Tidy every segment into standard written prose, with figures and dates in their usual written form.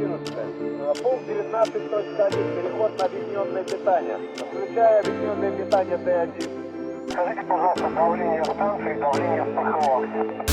11. Пункт 19.1. Переход на объединенное питание. Включая объединенное питание Д1. Скажите, пожалуйста, давление станции и давление в паховке.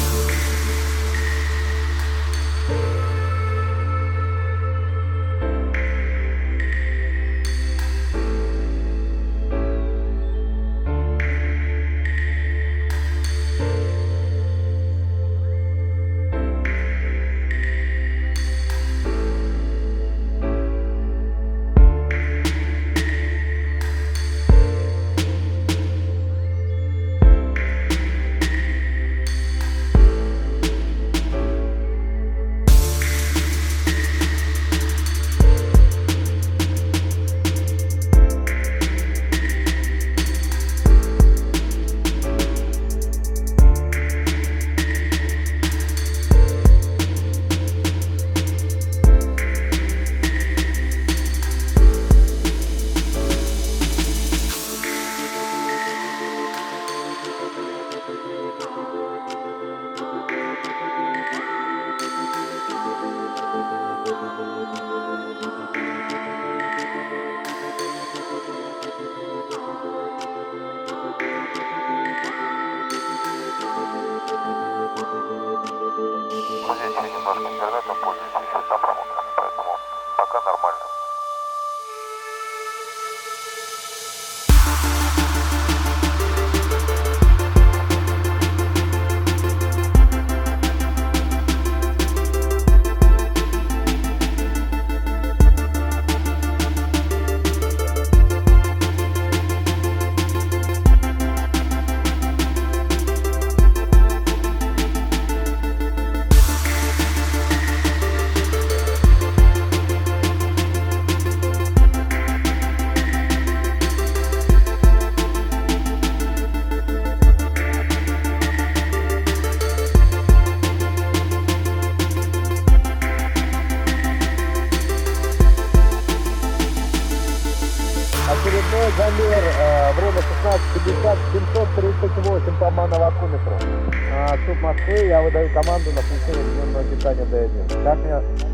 Здесь я немножко интернетом пользуюсь, еще там работаю, поэтому пока нормально. Очередной замер, время 16:50, 738 по мановакуметру. Суд Москвы, я выдаю команду на включение объединенного питания Д1. Как меня